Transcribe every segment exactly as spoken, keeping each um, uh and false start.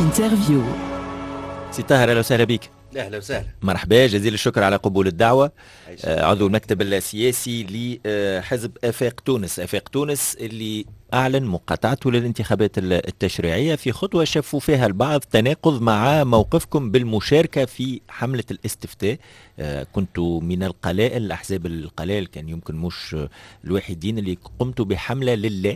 انترفيو. سي طاهر، اهلا وسهلا بك. اهلا وسهلا. مرحبا، جزيل الشكر على قبول الدعوه. آه عضو المكتب السياسي لحزب افاق تونس. افاق تونس اللي اعلن مقاطعته للانتخابات التشريعيه في خطوه شافوا فيها البعض تناقض مع موقفكم بالمشاركه في حمله الاستفتاء. آه كنتوا من القلائل، الاحزاب القلائل، كان يمكن مش الوحيدين اللي قمتوا بحمله لله.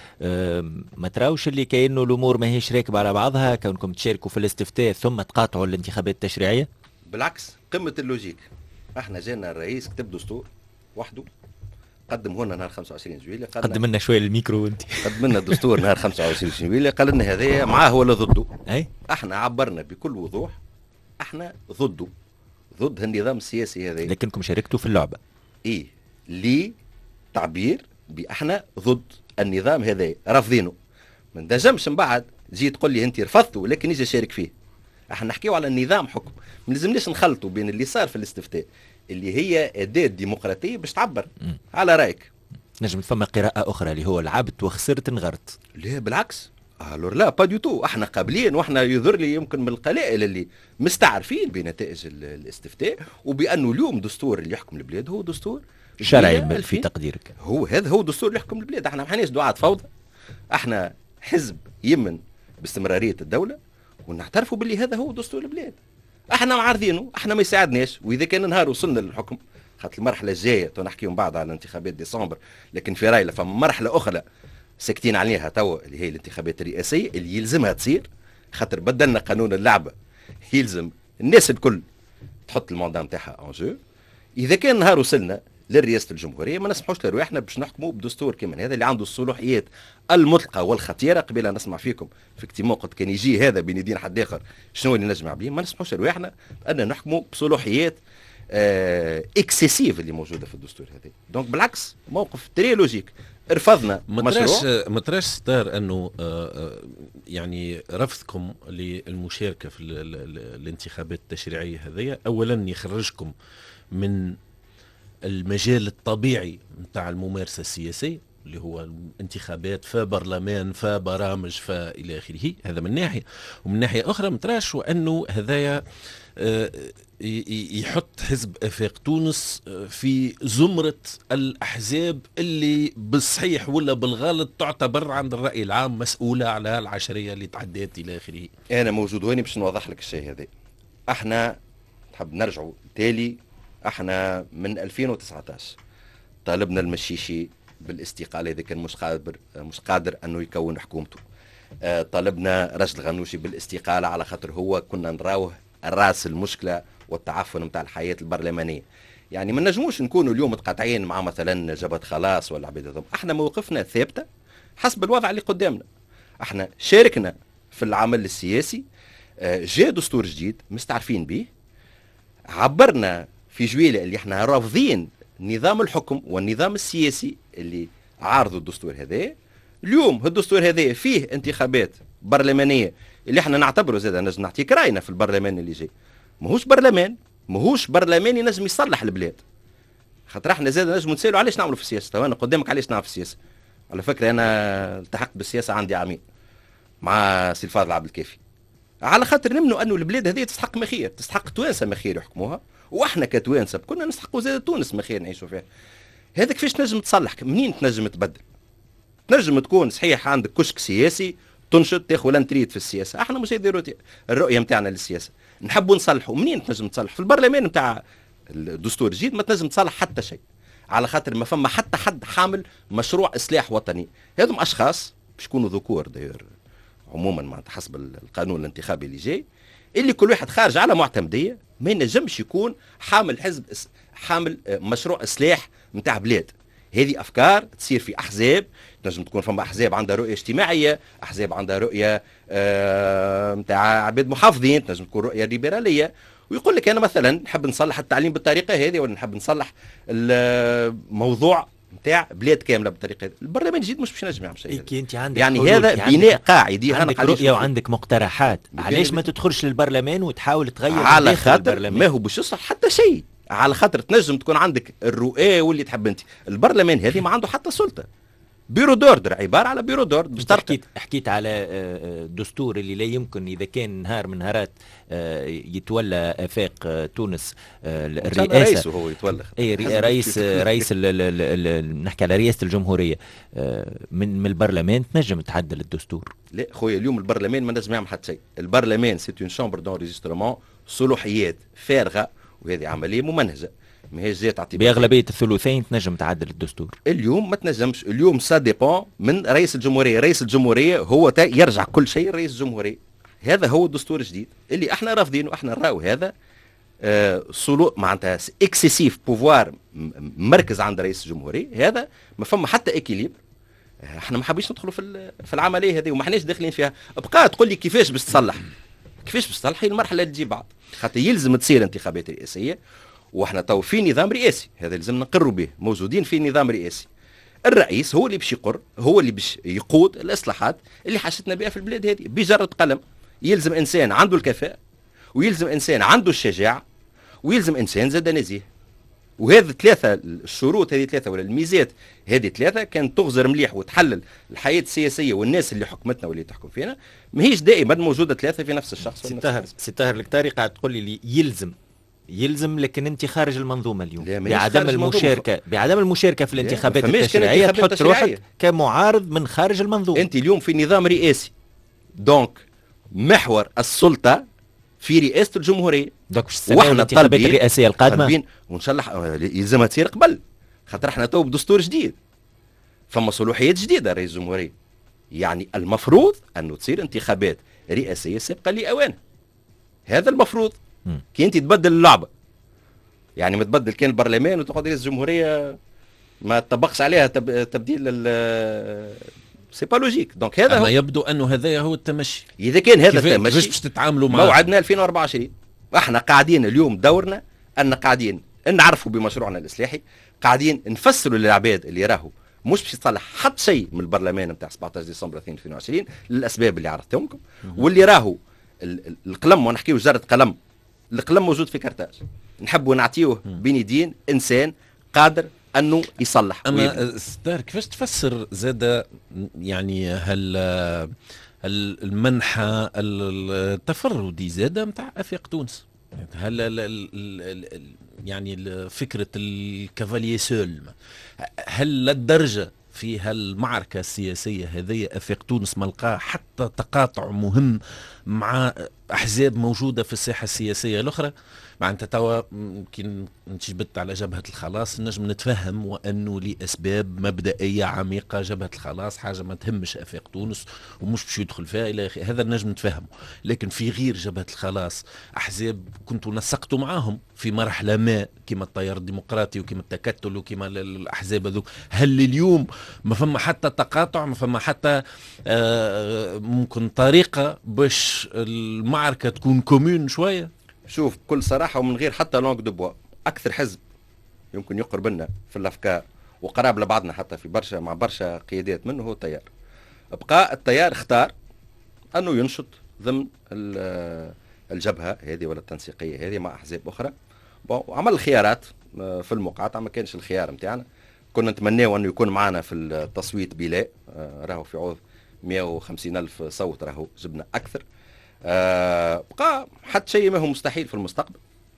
أه ما تراوش اللي كأنه الأمور ما هيش راكبة على بعضها كونكم تشاركوا في الاستفتاء ثم تقاطعوا الانتخابات التشريعية؟ بالعكس، قمة اللوجيك. احنا جانا الرئيس كتب دستور وحده، قدم هنا نهار خمسة وعشرين جويلية. قدم لنا شوية الميكرو انت. قدم لنا الدستور نهار خمسة وعشرين جويلية، قال لنا هذايا معاه ولا ضده. اي احنا عبرنا بكل وضوح احنا ضده، ضد النظام السياسي هذا. لكنكم شاركتوا في اللعبة. ايه ليه تعبير باحنا ضد النظام هذا، رافضينه. ما نجمش من بعد تجي تقول لي انت رفضته ولكن يجي شارك فيه. احنا نحكيو على النظام حكم، ما لازمناش نخلطوا بين اللي صار في الاستفتاء اللي هي اداة ديمقراطية باش تعبر م. على رايك. نجم فما قراءة اخرى اللي هو لعبت وخسرت انغرت. لا بالعكس، الور لا با دو تو. احنا قابلين، واحنا يظهر لي يمكن من القلائل اللي مستعرفين بنتائج الاستفتاء وبانه اليوم دستور اللي يحكم البلاد هو دستور شرعي في تقديرك. هو هذا هو دستور اللي يحكم البلاد. احنا ما حناش دعاة فوضى، احنا حزب يمن باستمرارية الدولة ونعترفوا باللي هذا هو دستور البلاد. احنا معارضينه، احنا ما يساعدناش. واذا كان نهار وصلنا للحكم، خاطر المرحلة الجاية تنحكيهم بعد على انتخابات ديسمبر، لكن في رايي فما مرحلة اخرى ساكتين عليها توا اللي هي الانتخابات الرئاسية اللي يلزمها تصير، خاطر بدلنا قانون اللعبة يلزم الناس الكل تحط الموضوع نتاعها اون جو. اذا كان نهار وصلنا للرئاسة الجمهورية ما نسمحوش لرواحنا باش نحكموا بدستور كمان هذا اللي عنده الصلاحيات المطلقة والخطيرة. قبل نسمع فيكم في اجتماع قد كان يجي هذا بين يدين حد اخر شنو اللي نجمع بيه. ما نسمحوش لرواحنا ان نحكموا بصلاحيات آه اكسسيف اللي موجودة في الدستور هذا. دونك بالعكس موقف تري لوجيك. رفضنا مشروع. ما تراش ستار انه آه يعني رفضكم للمشاركة في ال ال الانتخابات التشريعية هذه اولا يخرجكم من المجال الطبيعي متاع الممارسة السياسية اللي هو الانتخابات فبرلمان فبرامج فإلى آخره. هذا من ناحية، ومن ناحية أخرى متراش وأنه هذايا يحط حزب افاق تونس في زمرة الأحزاب اللي بالصحيح ولا بالغلط تعتبر عند الرأي العام مسؤولة على العشرية اللي تعدات إلى آخره. أنا موجود هوني باش نوضح لك الشيء هذا. احنا نحب نرجعوا تالي. احنا من ألفين وتسعة عشر طالبنا المشيشي بالاستقالة إذا كان مش قادر مش قادر أنه يكون حكومته. اه طالبنا رشد الغنوشي بالاستقالة على خاطر هو كنا نراوه الراس المشكلة والتعفن متاع الحياة البرلمانية. يعني ما نجموش نكونوا اليوم متقاطعين مع مثلا جبهة خلاص ولا عبيد. احنا موقفنا ثابتة حسب الوضع اللي قدامنا. احنا شاركنا في العمل السياسي. اه جاء دستور جديد مستعرفين به، عبرنا في جويلة اللي احنا رافضين نظام الحكم والنظام السياسي اللي عارضوا الدستور هذا. اليوم الدستور هذا فيه انتخابات برلمانية اللي احنا نعتبره زاد نجم نعطيك راينا في البرلمان اللي جاي. ماهوش برلمان ماهوش برلمان ينجم يصلح البلاد. خاطر احنا زاد نجم نسالوا علاش نعملوا في السياسة. تو انا قدامك علاش نعمل في السياسة. على فكرة انا التحقت بالسياسة عندي عامين مع سي الفاضل عبد الكافي، على خاطر نمنوا انه البلاد هذه تستحق مخير، تستحق توانسه مخير يحكموها، واحنا كتوانسه كنا نستحقوا زاد تونس مخير نعيشوا فيها. هذا كيفاش تنجم تصلح؟ منين تنجم تبدل؟ تنجم تكون صحيح عندك كشك سياسي تنشط تاخذ لانتريد في السياسه. احنا مش هذه الرؤيه نتاعنا للسياسه. نحبوا نصلحوا. منين تنجم تصلح؟ في البرلمان نتاع الدستور الجديد ما تنجم تصلح حتى شيء، على خاطر ما فما حتى حد حامل مشروع اصلاح وطني. هذم اشخاص باش يكونوا ذكور داير عموما مع حسب القانون الانتخابي اللي جاي، اللي كل واحد خارج على معتمديه ما ينجمش يكون حامل حزب حامل مشروع اصلاح نتاع بلاد. هذه افكار تصير في احزاب. تنجم تكون فما احزاب عندها رؤيه اجتماعيه، احزاب عندها رؤيه نتاع آه عباد محافظين، تنجم تكون رؤيه ليبراليه، ويقول لك انا مثلا نحب نصلح التعليم بالطريقه هذه ولا نحب نصلح الموضوع نتاع بلاد كامله بالطريقه هذه. البرلمان الجديد مش باش ينجم يعمل شيء. يعني هذا بناء قاعدي. عندك رؤيه وعندك مقترحات، علاش ما تدخلش للبرلمان وتحاول تغير على خاطر ما هو باش يصلح حتى شيء. على خاطر تنجم تكون عندك الرؤيه واللي تحب انت. البرلمان هذه ما عنده حتى سلطه. بيرو دوردر، عباره على بيرو دوردر باش ترقي. حكيت حكيت على دستور اللي لا يمكن اذا كان نهار من نهارات يتولى افاق تونس الرئاسه، رئيسه هو يتولى، اي رئيس رئيس نحكي على رئاسه الجمهوريه من من البرلمان تنجم تعدل الدستور. لا خويا اليوم البرلمان ما نجم يعمل حتى شيء، البرلمان سيت اون شامبر دونريجسترمون صلوحيات فارغه، وهذه عمليه ممنهجه ماهيش جات اعتبار باغلبيه الثلثين تنجم تعدل الدستور. اليوم ما تنجمش، اليوم سا ديبون من رئيس الجمهوريه، رئيس الجمهوريه هو يرجع كل شيء رئيس الجمهوريه. هذا هو الدستور الجديد اللي احنا رافضينه، احنا نراو هذا آه صلو معناتها اكسيسيف بوفوار مركز عند رئيس الجمهوريه، هذا ما فما حتى اكيليبر. احنا ما حابيش ندخلوا في في العمليه هذه وما حناش داخلين فيها. بقى تقول لي كيفاش باش تصلح، كيفاش باش تصلح؟ هي المرحله اللي تجي بعد، خاطر يلزم تصير انتخابات رئاسيه، واحنا تو في نظام رئاسي، هذا لازم نقروا به، موجودين في نظام رئاسي. الرئيس هو اللي باش يقر، هو اللي باش يقود الاصلاحات اللي حاجتنا بها في البلاد هذه بجرة قلم. يلزم انسان عنده الكفاءة، ويلزم انسان عنده الشجاعة، ويلزم انسان زاد نزيه. وهذه ثلاثة الشروط، هذه ثلاثة ولا الميزات هذه ثلاثة كانت تغزر مليح وتحلل الحياة السياسية والناس اللي حكمتنا واللي تحكم فينا. ماهيش دائما موجودة ثلاثة في نفس الشخص. سي طاهر سي طاهر الكتاري قاعد تقول لي يلزم يلزم لكن انت خارج المنظومه اليوم بعدم المشاركه بعدم المشاركه في الانتخابات التشريعيه، تحط روحك كمعارض من خارج المنظومه. انت اليوم في نظام رئاسي، دونك محور السلطه في رئاسه الجمهوريه. دونك واحنا الانتخابات الرئاسيه القادمه وان شاء الله يلزمها تصير قبل، خاطر احنا تو بدستور جديد، فما صلوحيات جديده رئيس الجمهوريه. يعني المفروض انه تصير انتخابات رئاسيه سابقه لاوانها، هذا المفروض. كي انت تبدل اللعبه، يعني ما تبدل كان البرلمان وتقعد رئيس الجمهوريه ما تطبقش عليها تب... تبديل ال سي با لوجيك. دونك هذا هو يبدو انه هذا هو التمشي. اذا كان هذا التمشي كيفاش باش تتعاملوا معه؟ موعدنا ألفين وأربعة وعشرين، احنا قاعدين اليوم دورنا ان قاعدين نعرفوا بمشروعنا الاصلاحي، قاعدين نفسروا للعباد اللي راهو مش باش يصلح حتى شيء من البرلمان نتاع سبعطاش ديسمبر ألفين وعشرين للاسباب اللي عرفتهم لكم، واللي راهو القلم ونحكيو جرة قلم، القلم موجود في كرتاج، نحبوا نعطيوه بين يدين انسان قادر انه يصلح. اما ستار كيفاش تفسر زاد يعني هل المنحى التفردي زاد نتاع افاق تونس؟ هل ال ال يعني فكره الكافاليي سول، هل للدرجه في هالمعركة السياسية هذه أفاق تونس ملقاه حتى تقاطع مهم مع أحزاب موجودة في الساحة السياسية الأخرى؟ مع أنت توا يمكن نجبت على جبهة الخلاص نجم نتفهم، وأنه لأسباب مبدئية عميقة جبهة الخلاص حاجة ما تهمش أفاق تونس ومش باش يدخل فيها إلى آخره، هذا نجم نتفهمه. لكن في غير جبهة الخلاص أحزاب كنتوا نسقتوا معاهم في مرحلة ما كما التيار الديمقراطي وكما التكتل وكما الأحزاب هذوك، هل اليوم ما فما حتى تقاطع، ما فما حتى آه ممكن طريقة باش المعركة تكون كومون شوية؟ شوف بكل صراحة ومن غير حتى لونغ دو بوا، أكثر حزب يمكن يقرب لنا في الأفكار وقراب لبعضنا حتى في برشا مع برشا قيادات منه هو التيار. بقى التيار اختار أنه ينشط ضمن الجبهة هذه ولا التنسيقية هذه مع أحزاب أخرى، وعمل الخيارات في المقاطعة. ما كانش الخيار متاعنا، كنا نتمناه أنه يكون معنا في التصويت بلا، راهو في عوض مئة وخمسين ألف صوت راهو جبنا أكثر. آه بقى حتى شيء ما هو مستحيل في المستقبل.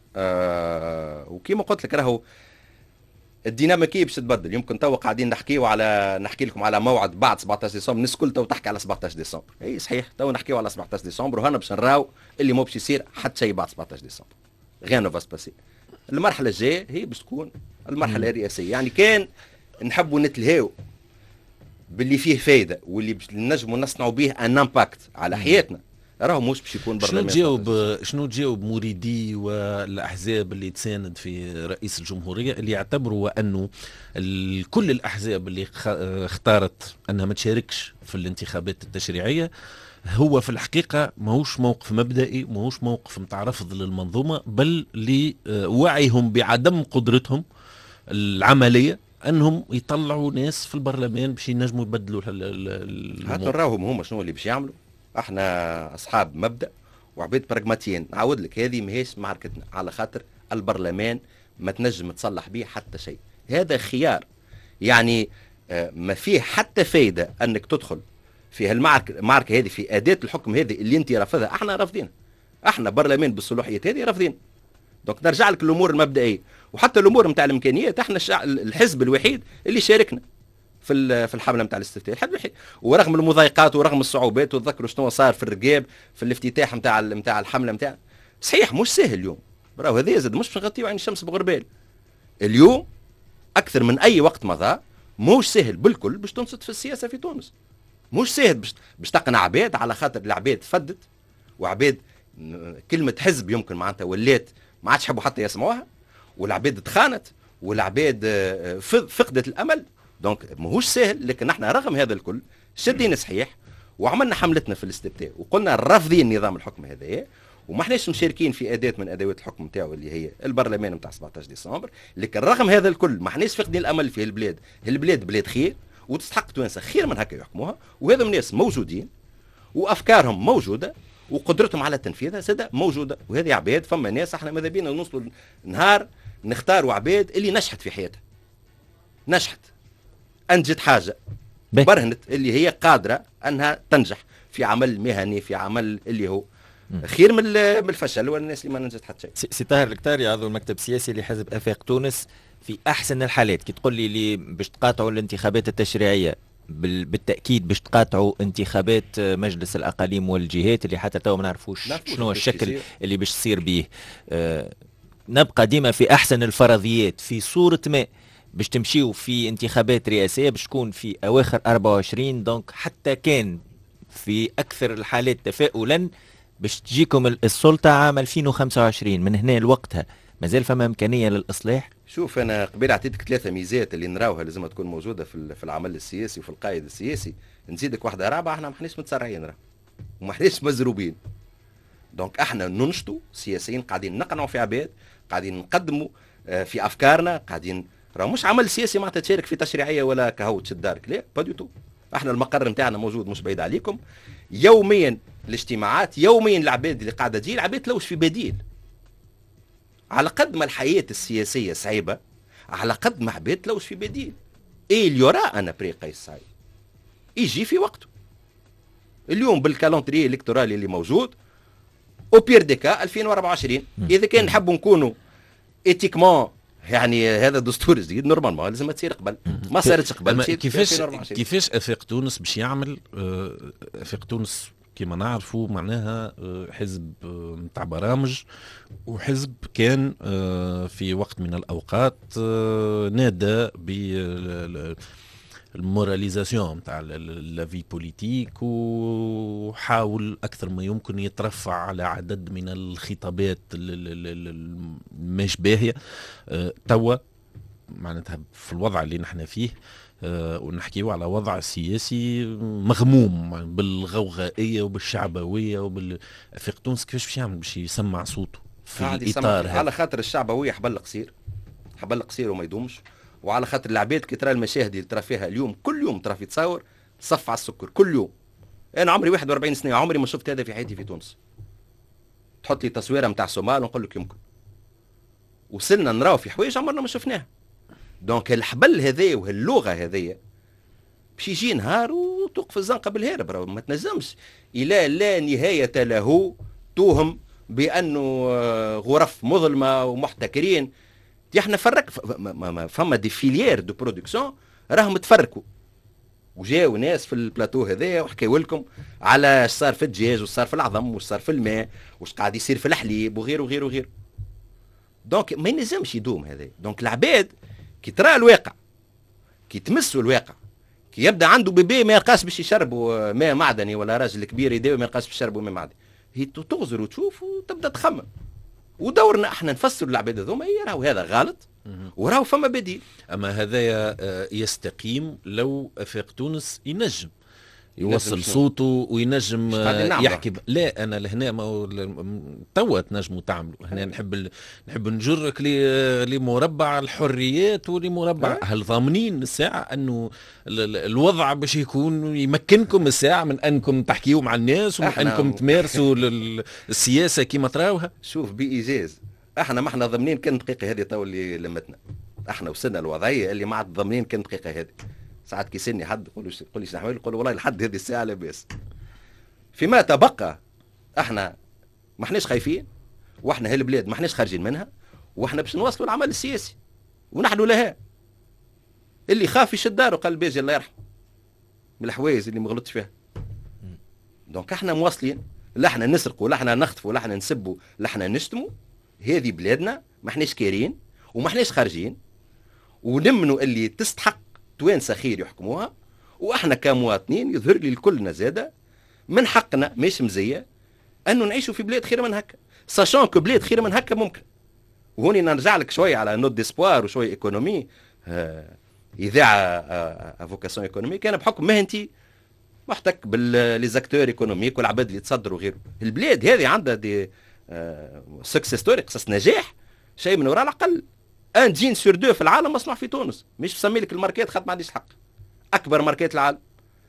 آه وكيما قلت لك راهو الديناميكيه باش تتبدل. يمكن تو قاعدين نحكيو على نحكي لكم على موعد بعد سبعطاش ديسمبر، الناس الكل تو تحكي على سبعطاش ديسمبر، اي صحيح تو نحكيو على سبعطاش ديسمبر، وهنا باش نراو اللي مو باش يصير حتى شيء بعد سبعطاش ديسمبر. غير نو فاس باسي. المرحله الجايه هي باش تكون المرحله الرئاسيه، يعني كان نحبوا نتلهاو باللي فيه فايده واللي باش نجموا نصنعوا به ان امباكت على حياتنا، راهو مش باش يكون برلمان. شنو تجاوب شنو تجاوب مريدي والاحزاب اللي تساند في رئيس الجمهوريه اللي يعتبروا انه كل الاحزاب اللي اختارت انها ما تشاركش في الانتخابات التشريعيه هو في الحقيقه ماهوش موقف مبدئي، ماهوش موقف متاع رفض للمنظومه، بل لوعيهم بعدم قدرتهم العمليه انهم يطلعوا ناس في البرلمان باش ينجموا يبدلوا الامور. هاتوا نراهم هما شنو اللي باش يعملوا. احنا اصحاب مبدا وعبيد براغماتيين. نعاود لك هذه ماهيش معركتنا، على خاطر البرلمان ما تنجم تصلح به حتى شيء، هذا خيار. يعني آه ما فيه حتى فايده انك تدخل في هالمعركه المعركه هذه في اداه الحكم هذه اللي انت رافضها. احنا رافضين، احنا برلمان بالصلاحيات هذه رافضين. دونك نرجع لك الامور المبدئيه، وحتى الامور نتاع الامكانيات احنا الشع... الحزب الوحيد اللي شاركنا في في الحمله نتاع الاستفتاء، الحزب الوحيد، ورغم المضايقات ورغم الصعوبات. وتذكروا شنو صار في الرقاب في الافتتاح نتاع نتاع الحمله نتاع. صحيح مش سهل اليوم، راهو هذا زاد مش نغطيو عين الشمس بغربال. اليوم اكثر من اي وقت مضى مش سهل بالكل باش تنصت في السياسه في تونس. مش سهل باش باش تقنع عباد، على خاطر العباد فدت، وعباد كلمه حزب يمكن معناتها ولات ما عادش يحبوا حتى يسمعوها، والعباد تخانت، والعباد فقدت الامل. دونك ماهوش سهل، لكن نحن رغم هذا الكل شدينا صحيح وعملنا حملتنا في الاستفتاء وقلنا رافضين نظام الحكم هذا، وما احناش مشاركين في اداه من ادوات الحكم نتاعو اللي هي البرلمان نتاع سبعطاش ديسمبر. لكن رغم هذا الكل ما احناش فاقدين الامل في البلاد. البلاد بلاد خير وتستحق توانسه خير من هكا يحكموها، وهذا الناس موجودين وافكارهم موجوده وقدرتهم على تنفيذها سدا موجوده. وهذه عباد، فما ناس احنا ماذا بينا نوصلوا نهار نختاروا عباد اللي نجحت في حياتها، نجحت انجت حاجه بي. برهنت اللي هي قادره انها تنجح في عمل مهني، في عمل اللي هو خير من الفشل والناس اللي ما نجحت حتى شيء. سي طاهر الكتاري عضو المكتب السياسي لحزب افاق تونس، في احسن الحالات كي تقول لي اللي باش تقاطعوا الانتخابات التشريعيه بالتاكيد باش تقاطعوا انتخابات مجلس الاقاليم والجهات اللي حتى تو ما نعرفوش شنو الشكل اللي باش تصير به. أه نبقى ديما في احسن الفرضيات، في صوره ما باش تمشيوا في انتخابات رئاسيه باش تكون في اواخر أربعة وعشرين. دونك حتى كان في اكثر الحالات تفاؤلا باش تجيكم السلطه عام ألفين وخمسة وعشرين، من هنا لوقتها مازال فما امكانيه للاصلاح؟ شوف انا قبل اعطيتك ثلاثه ميزات اللي نراوها لازم تكون موجوده في في العمل السياسي وفي القائد السياسي، نزيدك واحده رابعه. احنا ما احناش متسرعين راه وما احناش مزروبين. دونك احنا ننشطوا سياسيين، قاعدين نقنعوا في عباد، قاعدين نقدموا في افكارنا، قاعدين راه مش عمل سياسي معناتها تشارك في تشريعيه ولا كهو تشد دارك، لا با دو تو. احنا المقر نتاعنا موجود مش بعيد عليكم، يوميا الاجتماعات، يوميا العباد اللي قاعده تجي، العباد تلوش في بديل. على قد ما الحياه السياسيه صعيبه، على قد ما عباد تلوش في بديل. ايه اللي يرى انا بري قيس سعيد يجي في وقته. اليوم بالكالندري الالكتورالي اللي موجود او بير ديكا ألفين وأربعة وعشرين، اذا كان نحبوا نكونوا ايتيكمون يعني هذا دستور جديد نورمالمون لازم تصير قبل، ما صارتش قبل. كيفاش كيفاش افاق تونس باش يعمل؟ افاق تونس كما نعرفوا معناها حزب نتاع برامج، وحزب كان في وقت من الاوقات نادى ب الموراليزاسيون نتاع لا في بوليتيك، وحاول اكثر ما يمكن يترفع على عدد من الخطابات المش باهيه. توا معناتها في الوضع اللي نحن فيه أه ونحكيو على وضع سياسي مغموم بالغوغائيه وبالشعبويه وبال في تونس، كيفاش باش يعمل باش يسمع صوته في الاطار هذا؟ على خاطر الشعبويه حبل قصير، حبل قصير وما يدومش، وعلى خاطر العباد كي ترى المشاهد اللي ترى فيها اليوم كل يوم ترى في تصاور صف على السكر كل يوم. انا عمري واحد وأربعين سنه عمري ما شفت هذا في حياتي في تونس. تحط لي تصويره نتاع صومال ونقول لك يمكن. وصلنا نراو في حوايج عمرنا ما شفناها. دونك الحبل هذايا وهاللغه هذيا باش يجي نهار وتوقف الزنقه بالهارب، راه ما تنجمش الى لا نهايه له توهم بانه غرف مظلمه ومحتكرين. احنا فرق فما دي فيليير دو برودكسيون راهم تفرقوا، وجاوا ناس في البلاتو هذايا وحكاوا لكم على اش صار في الدجاج وش صار في العظم وش صار في الماء وش قاعد يصير في الحليب وغيره وغيره وغيره. دونك ما ينجمش يدوم هذا. دونك العباد كي ترى الواقع، كي تمسوا الواقع، كي يبدا عنده بيبي ما يلقاش باش يشربوا ماء معدني، ولا راجل كبير يداوي ما يلقاش باش يشربوا ماء معدني، هي تغزر وتشوف وتبدا تخمم. ودورنا احنا نفسر للعباد هذوما راهو هذا غلط وراهو فما بديل. اما هذايا يستقيم لو افاق تونس ينجم يوصل صوته وينجم يحكي ب... لا انا لهنا ما توا تنجموا تعملوا هنا. نحب ال... نحب نجرك لمربع الحريات ولمربع أه؟ هل ضامنين الساعه انه ال... الوضع باش يكون يمكنكم الساعه من انكم تحكيوا مع الناس ومن انكم تمارسوا لل... السياسه كما تراوها؟ شوف بايجاز احنا ما احنا ضامنين كان دقيقه هذه تو اللي لمتنا، احنا وصلنا الوضعيه اللي ما عاد ضامنين كان دقيقه هذه. ساعات كيسني حد يقول له يقول لي شنو نعمل، نقول له والله لحد هذه الساعه لاباس. فيما تبقى احنا ما احناش خايفين، واحنا هالبلاد ما احناش خارجين منها، واحنا باش نواصلوا العمل السياسي ونحن لها. اللي خاف يشد داره قال باجي الله يرحمه من الحوايج اللي ما غلطش فيها. دونك احنا مواصلين، لا احنا نسرقوا لا احنا نخطفوا لا احنا نسبوا لا احنا نشتموا. هذه بلادنا ما احناش كارين وما احناش خارجين، ونمنوا اللي تستحق توانسه خير يحكموها، واحنا كمواطنين يظهر لي لكلنا زاده من حقنا مش مزيه انه نعيشوا في بلاد خير من هكا، ساشون كو بلاد خير من هكا ممكن. وهوني نرجع لك شويه على نوت ديسبوار وشويه ايكونومي. آه اذاعه آه فوكاسيون ايكونومي كان بحكم مهنتي محتك بالليزاكتور ايكونوميك والعباد اللي تصدروا وغيره. البلاد هذه عندها دي آه سكسس ستوري، قصص نجاح شيء من وراء العقل. ان جين سور دو في العالم مصنوع في تونس، مش بسمي لك الماركات خاطر ما عنديش حق. اكبر ماركات العالم.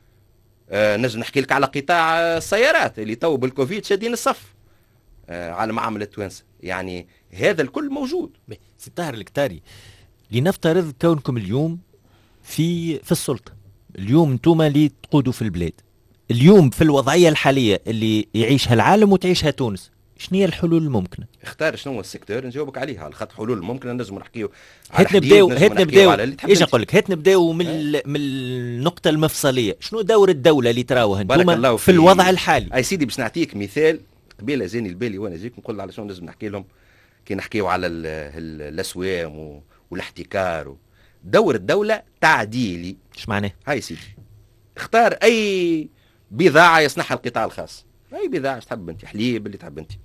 آه نجم نحكي لك على قطاع السيارات اللي تو بالكوفيد شادين الصف آه على معامله توانسه. يعني هذا الكل موجود. سي طاهر الكتاري، لنفترض كونكم اليوم في في السلطه، اليوم انتم اللي تقودوا في البلاد، اليوم في الوضعيه الحاليه اللي يعيشها العالم وتعيشها تونس، شنو هي الحلول الممكنه؟ اختار شنو هو السيكتور نجاوبك عليها، على خاطر حلول ممكنه نجم نحكيو على هات نبداو هات نبداو ايش نقول لك، هات نبداو من ال... من النقطه المفصليه. شنو دور الدوله اللي تراوها انتم في, في الوضع الحالي؟ اي سيدي باش نعطيك مثال قبيله زاني البالي وانا جيك نقول على شنو لازم نحكي لهم كي نحكيو على الاسوام و... والاحتكار و... دور الدوله تعديلي. ايش معناه؟ هاي سيدي اختار اي بضاعه يصنعها القطاع الخاص، اي بضاعه تحب انت، حليب اللي تحب انت.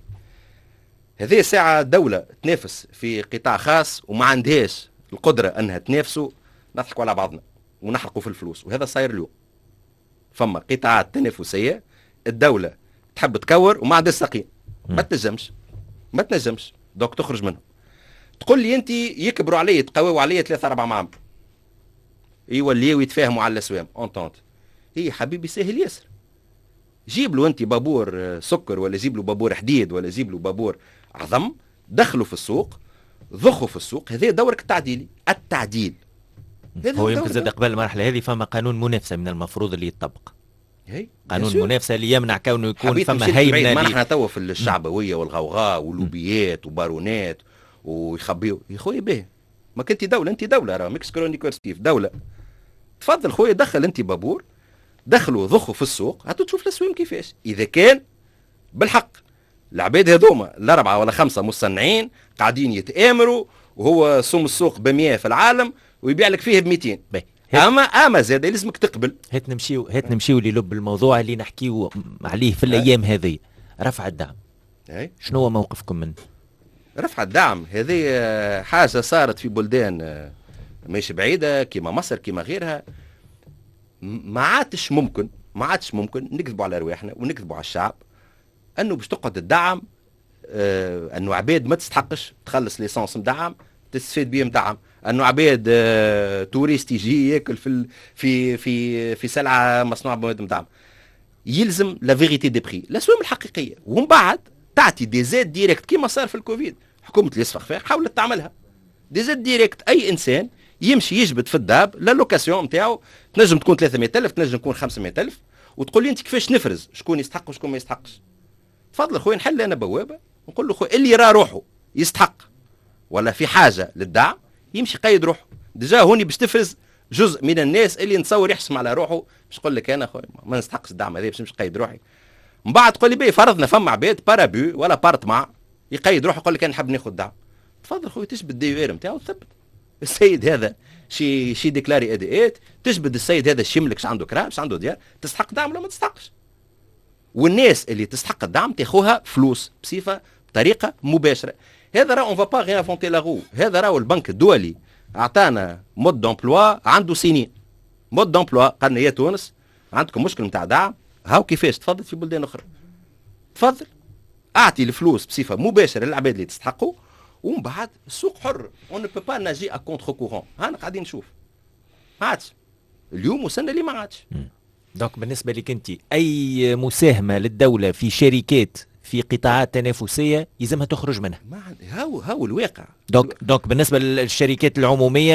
هذه ساعة دولة تنافس في قطاع خاص وما عندهاش القدرة أنها تنافسوا، نضحكوا على بعضنا ونحرقوا في الفلوس، وهذا صاير اليوم. فما قطاعات تنافسية الدولة تحب تكور وما عندها ساقين، ما تنجمش ما تنجمش دوك تخرج منهم. تقول لي أنت يكبروا علي تقووا علي ثلاثة أربع معامل يوليوا يتفاهموا على الأسوام أونتونت. هي حبيبي سهل ياسر، جيب له أنت بابور سكر ولا جيب له بابور حديد ولا جيب له بابور عظم، دخلوا في السوق ضخوا في السوق. هذا دورك التعديلي. التعديل هو يمكن زاد قبل المرحله هذه فما قانون منافسه من المفروض اللي يطبق، قانون منافسه اللي يمنع كونه يكون فما هيمنه. ما نحن توا في الشعبويه والغوغاء ولوبيات وبارونات ويخبيوا يا خويا باهي، ما كنت دوله انت دوله راه ميكس كرونيكورستيف دوله. تفضل خويا دخل انت بابور، دخلوا ضخوا في السوق، هاتوا تشوف الاسوام كيفاش. اذا كان بالحق العباد هذوما الاربعه ولا خمسه مصنعين قاعدين يتآمروا وهو سوم السوق ب مية في العالم ويبيع لك فيه ب مئتين، اما اما زاد لازمك تقبل. هات نمشيو هات نمشيو للب الموضوع اللي نحكيو عليه في الايام هذه، رفع الدعم. أي. شنو هو موقفكم منه؟ رفع الدعم هذه حاجه صارت في بلدان مش بعيده كما مصر كما غيرها. ما عادش ممكن ما عادش ممكن نكذبوا على رواحنا ونكذبوا على الشعب انه باش تقعد الدعم آه انه عباد ما تستحقش تخلص ليسانس مدعم تستفيد بيه مدعم، انه عباد آه توريست يجي ياكل في ال... في في في سلعه مصنوعه بمواد مدعم. يلزم لا فيغيتي دي بري، الاسوام الحقيقيه، ومن بعد تعطي دي زاد ديريكت كيما صار في الكوفيد. حكومه الاسفخفاق حاولت تعملها دي زاد ديريكت. اي انسان يمشي يجبد في الداب لا لوكاسيون نتاعو تنجم تكون ثلاثمائة ألف تنجم تكون خمسمائة ألف، وتقول لي انت كيفاش نفرز شكون يستحق وشكون ما يستحقش. تفضل خويا نحل انا بوابه نقول له خويا اللي يرى روحه يستحق ولا في حاجه للدعم يمشي يقيد روحه. ديجا هوني باش تفرز جزء من الناس اللي نتصور يحسم على روحه باش يقول لك انا خويا ما نستحقش الدعم هذا باش نمشي نقيد روحي. من بعد تقول لي بيه فرضنا فما عباد بارابو ولا بارتمع يقيد روحه يقول لك انا نحب ناخذ دعم. تفضل خويا تجبد الدي ار نتاعو تثبت السيد هذا شي شي ديكلاري اداءات، تجبد السيد هذا شي يملك عنده كرا عنده ديار، تستحق دعم ولا ما تستحقش. والناس اللي تستحق الدعم تاخوها فلوس بصفه بطريقه مباشره. هذا راه اون فا با رينفونتي لا غو، هذا راه البنك الدولي اعطانا مود دومبلوا عنده سنين. مود دومبلوا قالنا يا تونس عندكم مشكل نتاع دعم، هاو كيفاش تفضل في بلدان اخرى. تفضل اعطي الفلوس بصفه مباشره للعباد اللي تستحقوا، ومن بعد السوق حر. اون نو بو با ناجي ا كونتر كورون. هانا قاعدين نشوف ما عادش اليوم وصلنا اللي ما عادش. دونك بالنسبه لك انت اي مساهمه للدوله في شركات في قطاعات تنافسيه يلزمها تخرج منها. ما هاو هاو الواقع. دونك دونك بالنسبه للشركات العموميه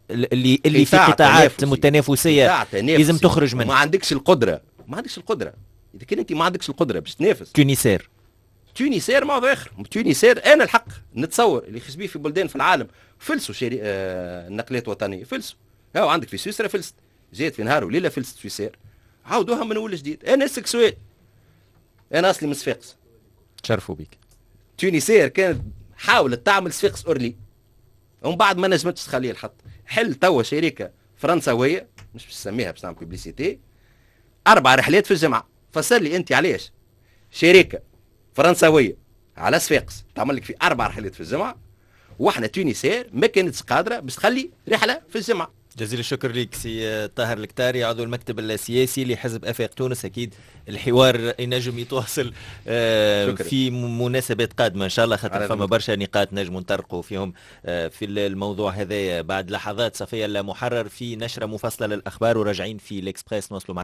اللي اللي في قطاعات متنافسيه لازم تخرج منها. ما عندكش القدره ما عندكش القدره اذا كان انت ما عندكش القدره باش تنافس. تونسير تونسير موضوع اخر. تونسير انا الحق نتصور اللي خش بيه في بلدان في العالم فلسوا شري... آه... النقلات الوطنيه فلسوا. هاو عندك في سويسرا فلست، جات في نهار وليله فلست سويسرا، عاودوها من اول جديد. انا اسالك سؤال، انا اصلي من صفاقس. تشرفوا بك. تونسير كانت حاولت تعمل صفاقس اورلي ومن بعد ما نجمتش تخليه الحط. حل توا شركه فرنساويه مش باش نسميها باش نعمل بيبليسيتي، اربع رحلات في الجمعه. فسر لي انت علاش شركه فرنساويه على صفاقس تعمل لك في اربع رحلات في الجمعه، واحنا تونسير ما كانتش قادره باش تخلي رحله في الجمعه. جزيل الشكر لك سي طاهر الكتاري، عضو المكتب السياسي لحزب افاق تونس. اكيد الحوار ينجم يتواصل آه في مناسبات قادمه ان شاء الله، خاطر فما برشا نقاط نجم نطرقوا فيهم آه في الموضوع هذا. بعد لحظات صفيه المحرر في نشره مفصله للاخبار وراجعين في الاكسبريس نوصلوا